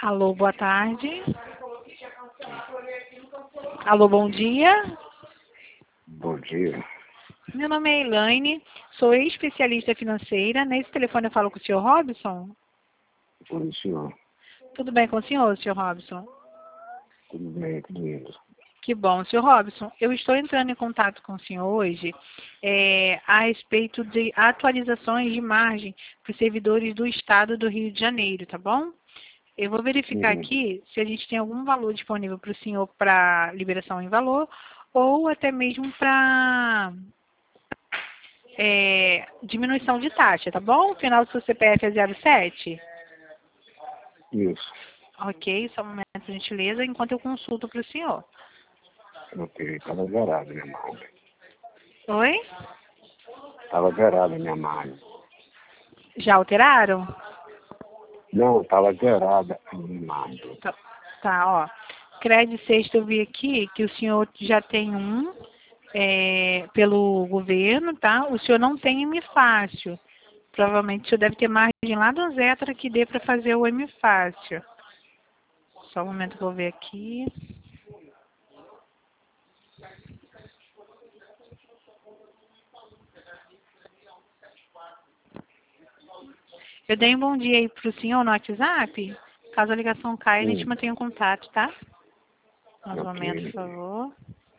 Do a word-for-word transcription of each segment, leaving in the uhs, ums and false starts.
Alô, boa tarde. Alô, bom dia. Bom dia. Meu nome é Elaine, sou especialista financeira. Nesse telefone eu falo com o senhor Robson? Oi, senhor. Tudo bem com o senhor, senhor Robson? Tudo bem, tudo indo. Que bom, senhor Robson. Eu estou entrando em contato com o senhor hoje é, a respeito de atualizações de margem para os servidores do Estado do Rio de Janeiro, tá bom? Eu vou verificar Uhum. aqui se a gente tem algum valor disponível para o senhor para liberação em valor ou até mesmo para é, diminuição de taxa, tá bom? O final do seu C P F é zero sete? Isso. Ok, só um momento, por gentileza, enquanto eu consulto para o senhor. Ok, estava zerada a minha margem. Oi? Estava zerada a minha margem. Já alteraram? Não, estava zerada a minha margem. Tá, tá, ó. Crédito sexto eu vi aqui que o senhor já tem um é, pelo governo, tá? O senhor não tem M Fácil. Provavelmente o senhor deve ter margem lá do Zetra que dê para fazer o M Fácil. Só um momento que eu vou ver aqui. Eu dei um bom dia aí pro senhor no WhatsApp. Caso a ligação caia, a gente Sim. mantém o contato, tá? Mais um Ok. momento, por favor.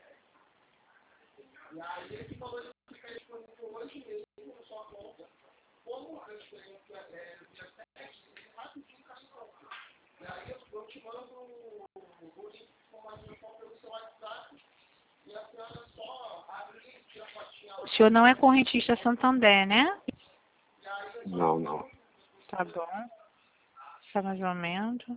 O senhor não é correntista Santander, né? Não, não. Tá bom. Só mais um momento.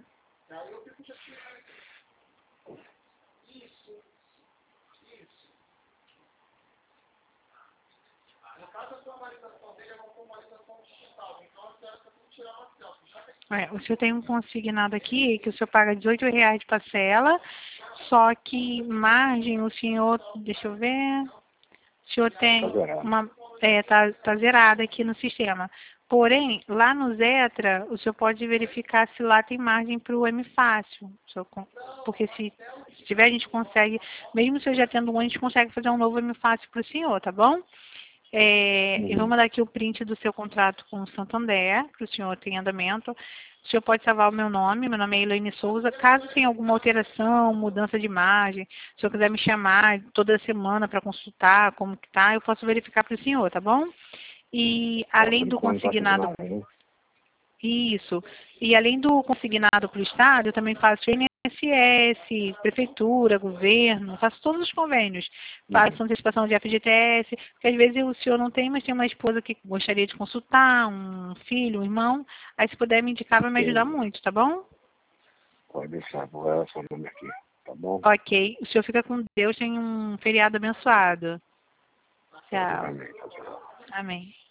É, o senhor tem um consignado aqui que o senhor paga dezoito reais de parcela, só que margem o senhor, deixa eu ver, o senhor tem Tá zerado. uma, é, tá, tá zerada aqui no sistema. Porém, lá no Zetra, o senhor pode verificar se lá tem margem para o M Fácil. O senhor con- Porque se, se tiver, a gente consegue, mesmo o senhor já tendo um, a gente consegue fazer um novo M Fácil para o senhor, tá bom? É, eu vou Uhum. mandar aqui o print do seu contrato com o Santander, que o senhor tem em andamento. O senhor pode salvar o meu nome, meu nome é Elaine Souza. Caso tenha alguma alteração, mudança de imagem, se o senhor quiser me chamar toda semana para consultar como que tá, eu posso verificar para o senhor, tá bom? E Tá, além por do enquanto tá tudo consignado, na linha. isso, e além do consignado para o Estado, eu também faço I N S S, Prefeitura, Governo, faço todos os convênios. Uhum. Faço antecipação de F G T S, porque às vezes o senhor não tem, mas tem uma esposa que gostaria de consultar, um filho, um irmão. Aí se puder me indicar, vai me ajudar Ok. muito, tá bom? Pode deixar, vou dar seu nome aqui. Tá bom? Ok, o senhor fica com Deus, tem um feriado abençoado. Pode Tchau. também, tá zerado. Amém.